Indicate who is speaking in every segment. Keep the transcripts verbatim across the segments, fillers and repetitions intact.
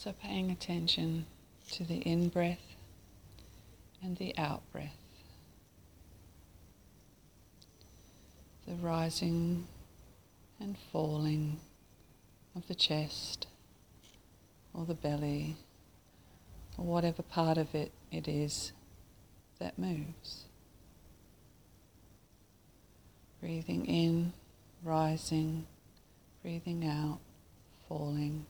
Speaker 1: So paying attention to the in-breath and the out-breath. The rising and falling of the chest or the belly or whatever part of it it is that moves. Breathing in, rising, breathing out, falling.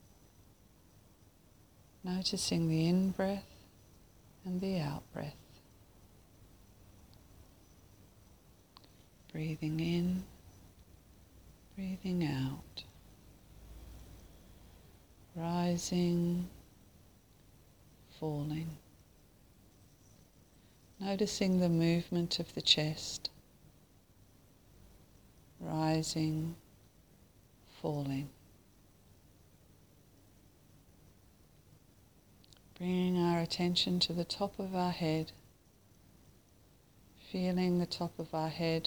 Speaker 1: Noticing the in-breath and the out-breath. Breathing in, breathing out. Rising, falling. Noticing the movement of the chest. Rising, falling. Bringing our attention to the top of our head. Feeling the top of our head.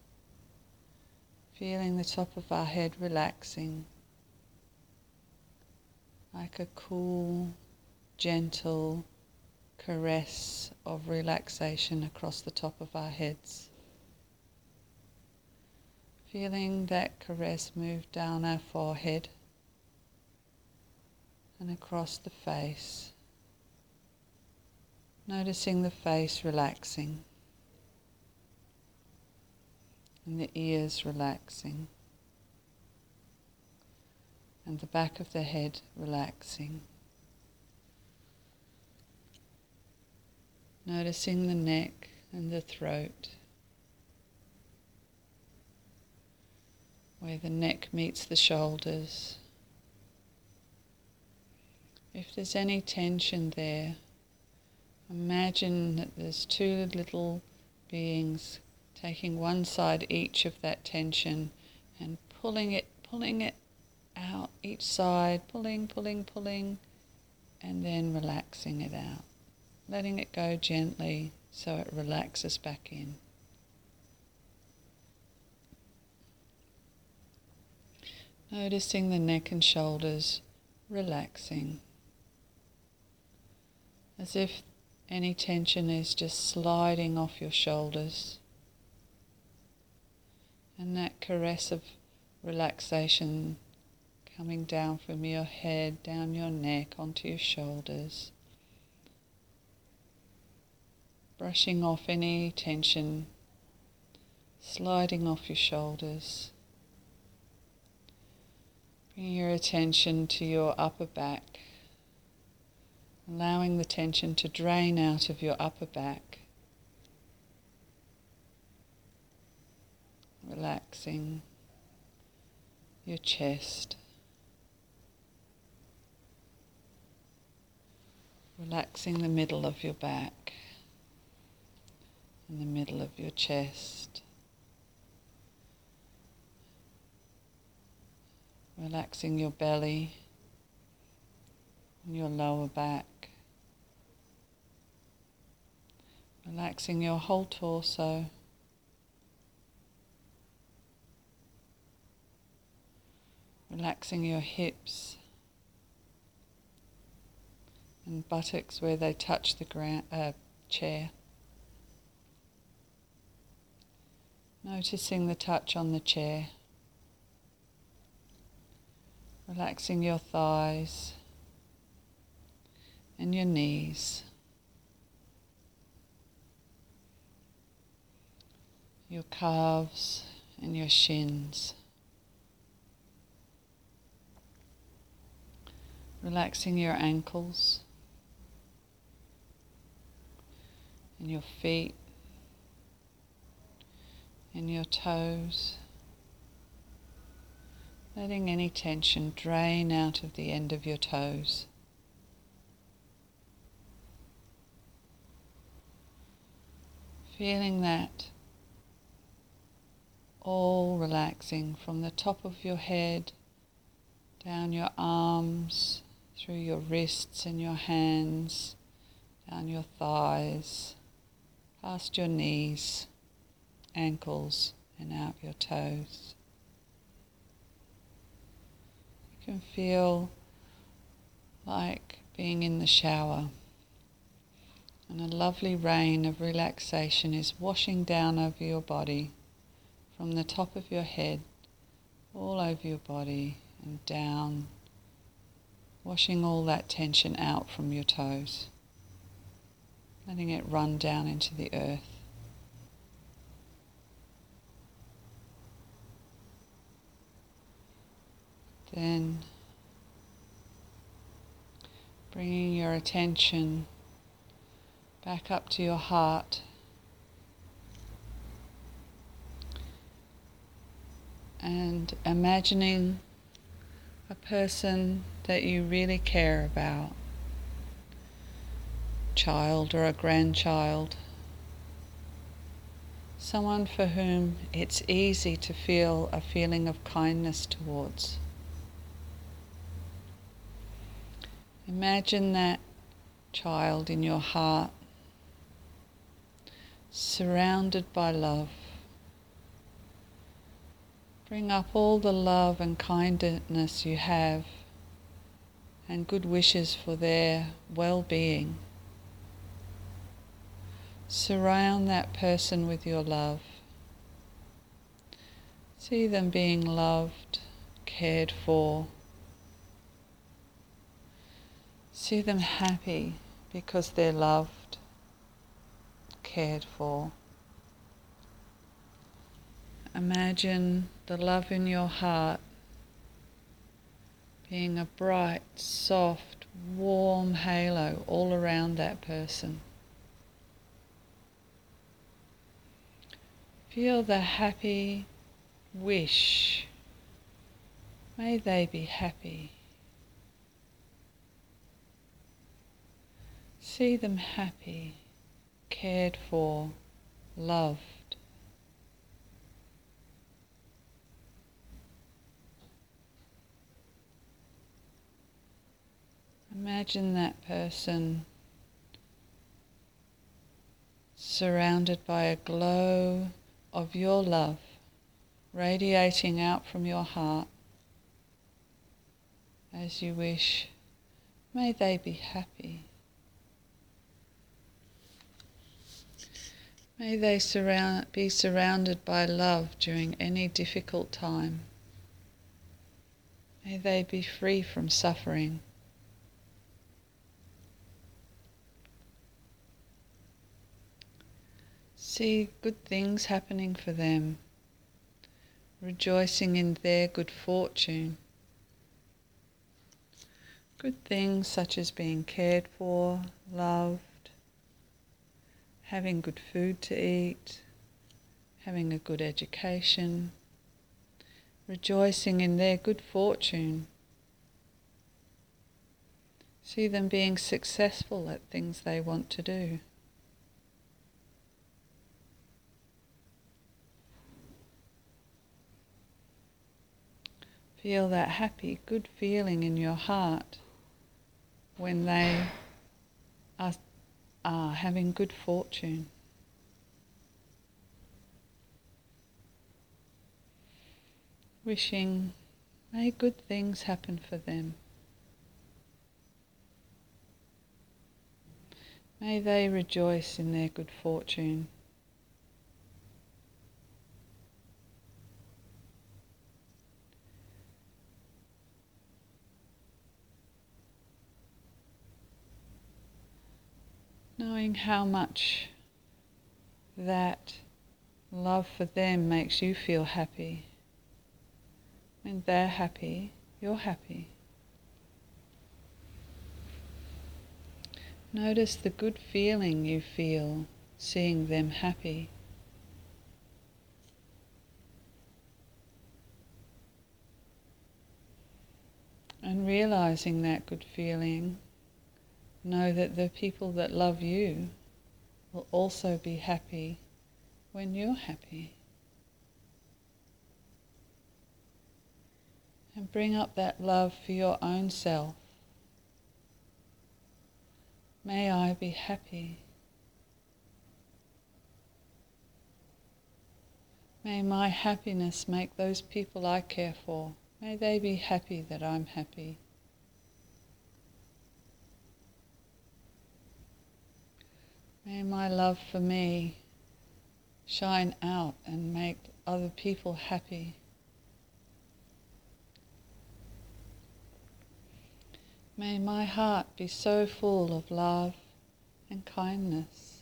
Speaker 1: Feeling the top of our head relaxing. Like a cool, gentle caress of relaxation across the top of our heads. Feeling that caress move down our forehead and across the face. Noticing the face relaxing and the ears relaxing and the back of the head relaxing. Noticing the neck and the throat, where the neck meets the shoulders. If there's any tension there, imagine that there's two little beings taking one side each of that tension and pulling it, pulling it out each side, pulling, pulling, pulling, and then relaxing it out. Letting it go gently so it relaxes back in. Noticing the neck and shoulders relaxing, as if any tension is just sliding off your shoulders. And that caress of relaxation coming down from your head, down your neck, onto your shoulders. Brushing off any tension, sliding off your shoulders. Bring your attention to your upper back, allowing the tension to drain out of your upper back. Relaxing your chest. Relaxing the middle of your back and the middle of your chest. Relaxing your belly and your lower back. Relaxing your whole torso. Relaxing your hips and buttocks where they touch the ground, uh, chair. Noticing the touch on the chair. Relaxing your thighs and your knees. Your calves and your shins. Relaxing your ankles and your feet and your toes. Letting any tension drain out of the end of your toes. Feeling that all relaxing from the top of your head, down your arms, through your wrists and your hands, down your thighs, past your knees, ankles, and out your toes. You can feel like being in the shower, and a lovely rain of relaxation is washing down over your body from the top of your head all over your body and down, washing all that tension out from your toes, letting it run down into the earth. Then bringing your attention back up to your heart and imagining a person that you really care about, child or a grandchild, someone for whom it's easy to feel a feeling of kindness towards. Imagine that child in your heart, surrounded by love. Bring up all the love and kindness you have and good wishes for their well-being. Surround that person with your love. See them being loved, cared for. See them happy because they're loved, cared for. Imagine the love in your heart being a bright, soft, warm halo all around that person. Feel the happy wish. May they be happy. See them happy, cared for, loved. Imagine that person surrounded by a glow of your love, radiating out from your heart as you wish, may they be happy. May they surround, be surrounded by love during any difficult time. May they be free from suffering. See good things happening for them, rejoicing in their good fortune. Good things such as being cared for, loved, having good food to eat, having a good education, rejoicing in their good fortune. See them being successful at things they want to do. Feel that happy, good feeling in your heart when they are, are having good fortune. Wishing, may good things happen for them. May they rejoice in their good fortune. Knowing how much that love for them makes you feel happy. When they're happy, you're happy. Notice the good feeling you feel seeing them happy. And realizing that good feeling, know that the people that love you will also be happy when you're happy. And bring up that love for your own self. May I be happy. May my happiness make those people I care for, may they be happy that I'm happy. May my love for me shine out and make other people happy. May my heart be so full of love and kindness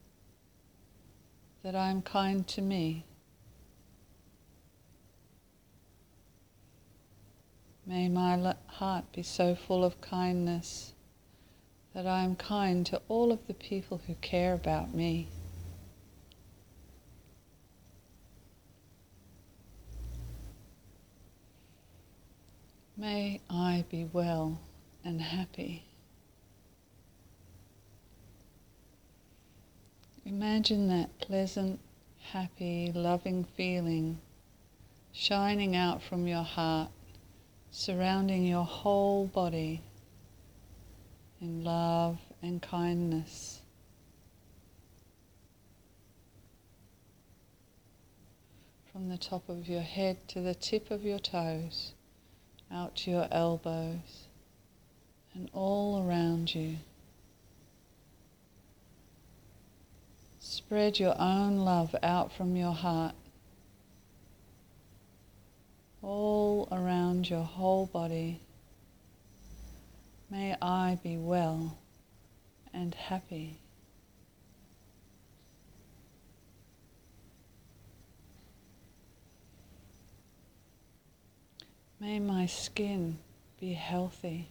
Speaker 1: that I am kind to me. May my lo- heart be so full of kindness that I am kind to all of the people who care about me. May I be well and happy. Imagine that pleasant, happy, loving feeling shining out from your heart, surrounding your whole body in love and kindness. From the top of your head to the tip of your toes, out to your elbows, and all around you. Spread your own love out from your heart, all around your whole body. May I be well and happy. May my skin be healthy.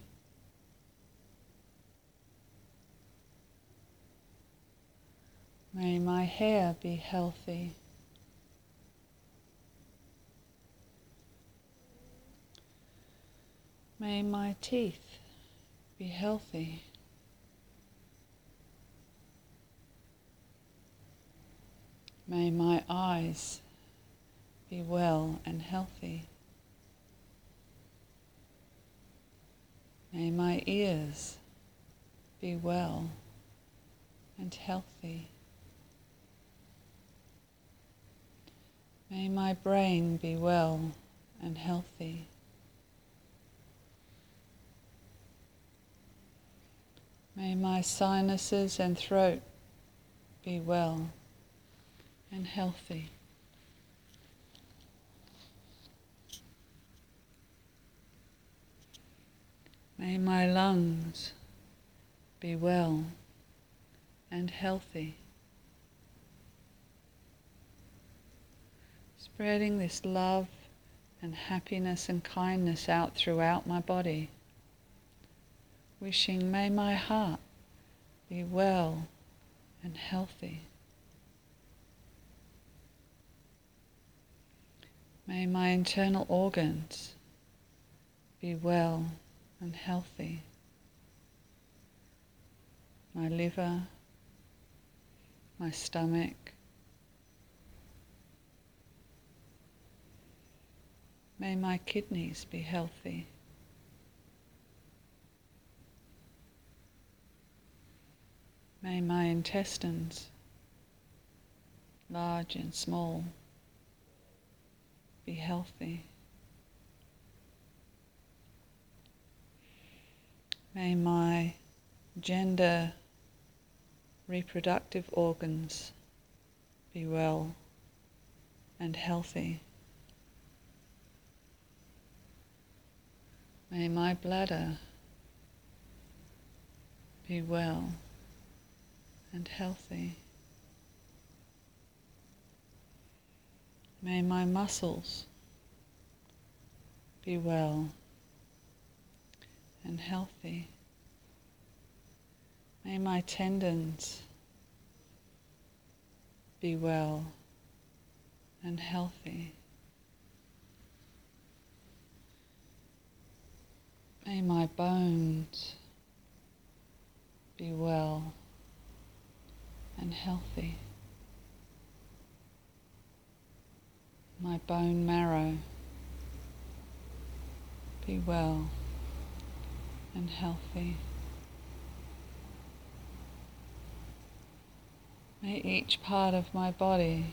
Speaker 1: May my hair be healthy. May my teeth be healthy. May my eyes be well and healthy. May my ears be well and healthy. May my brain be well and healthy. May my sinuses and throat be well and healthy. May my lungs be well and healthy. Spreading this love and happiness and kindness out throughout my body. Wishing, may my heart be well and healthy. May my internal organs be well and healthy. My liver, my stomach, may my kidneys be healthy. May my intestines, large and small, be healthy. May my gender reproductive organs be well and healthy. May my bladder be well and healthy. May my muscles be well and healthy. May my tendons be well and healthy. May my bones be well and healthy. My bone marrow be well and healthy. May each part of my body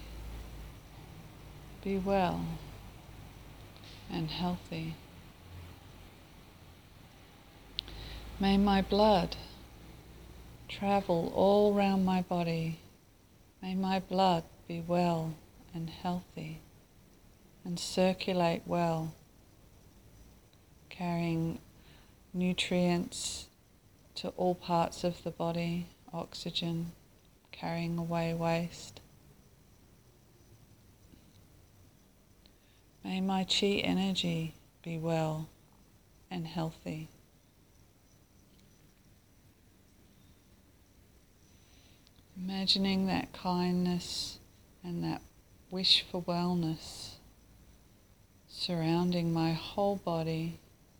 Speaker 1: be well and healthy. May my blood travel all round my body. May my blood be well and healthy and circulate well, carrying nutrients to all parts of the body, oxygen, carrying away waste. May my chi energy be well and healthy. Imagining that kindness and that wish for wellness surrounding my whole body,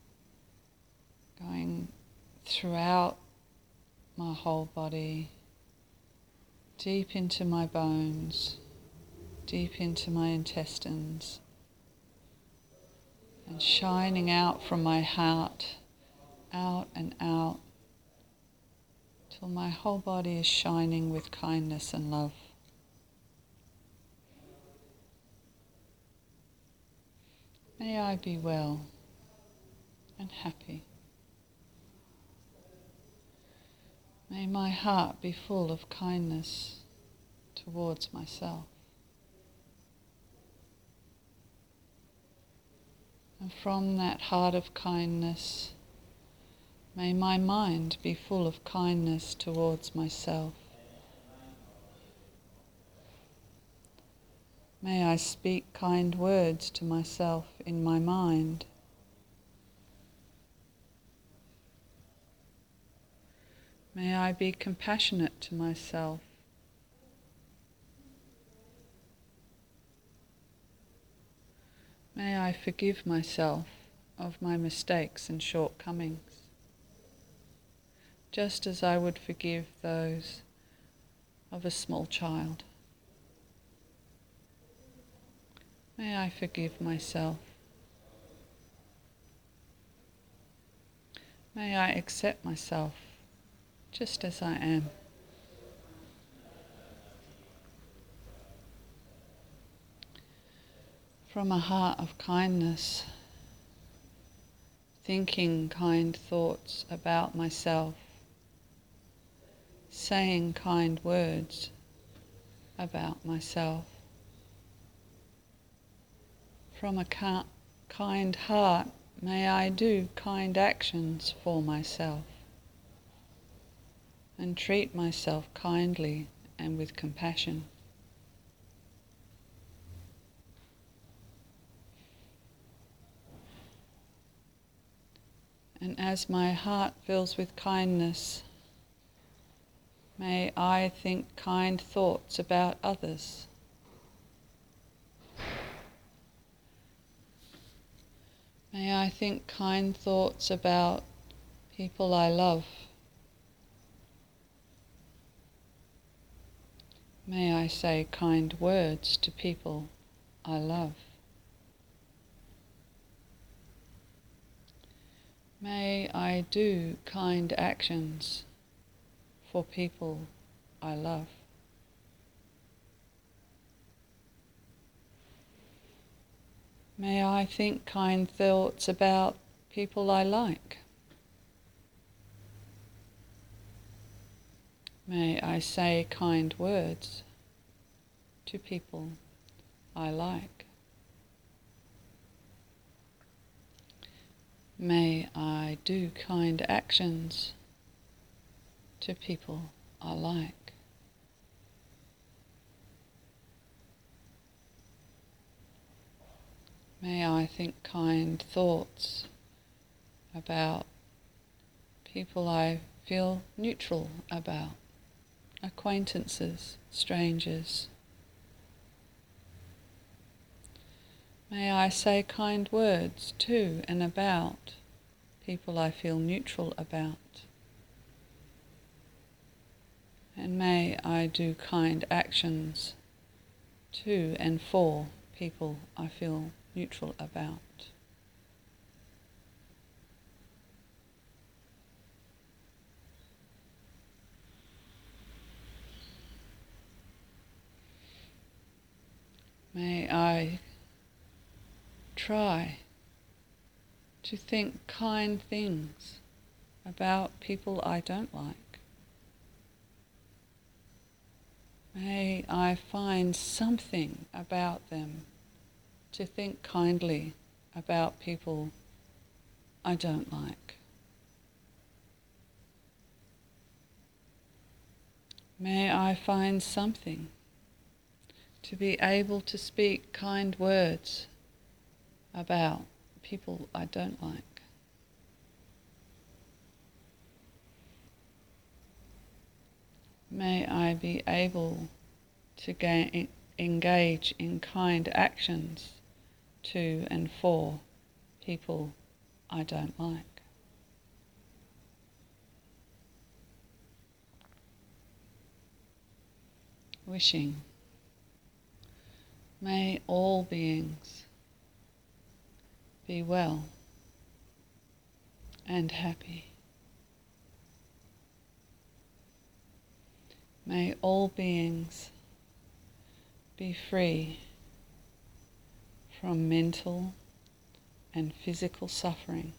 Speaker 1: going throughout my whole body, deep into my bones, deep into my intestines, and shining out from my heart, out and out, till my whole body is shining with kindness and love. May I be well and happy. May my heart be full of kindness towards myself. And from that heart of kindness, may my mind be full of kindness towards myself. May I speak kind words to myself in my mind. May I be compassionate to myself. May I forgive myself of my mistakes and shortcomings, just as I would forgive those of a small child. May I forgive myself. May I accept myself just as I am. From a heart of kindness, thinking kind thoughts about myself, saying kind words about myself. From a ki- kind heart, may I do kind actions for myself and treat myself kindly and with compassion. And as my heart fills with kindness, may I think kind thoughts about others. May I think kind thoughts about people I love. May I say kind words to people I love. May I do kind actions for people I love. May I think kind thoughts about people I like. May I say kind words to people I like. May I do kind actions to people I like. May I think kind thoughts about people I feel neutral about, acquaintances, strangers. May I say kind words to and about people I feel neutral about. And may I do kind actions to and for people I feel neutral about. May I try to think kind things about people I don't like. May I find something about them to think kindly about people I don't like. May I find something to be able to speak kind words about people I don't like. May I be able to ga- engage in kind actions to and for people I don't like. Wishing, may all beings be well and happy. May all beings be free from mental and physical suffering.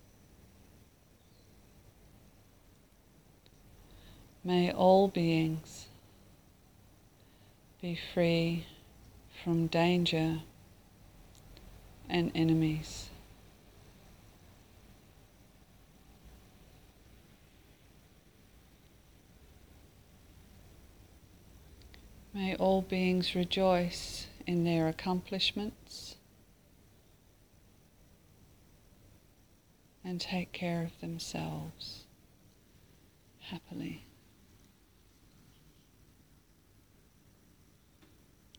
Speaker 1: May all beings be free from danger and enemies. May all beings rejoice in their accomplishments and take care of themselves happily.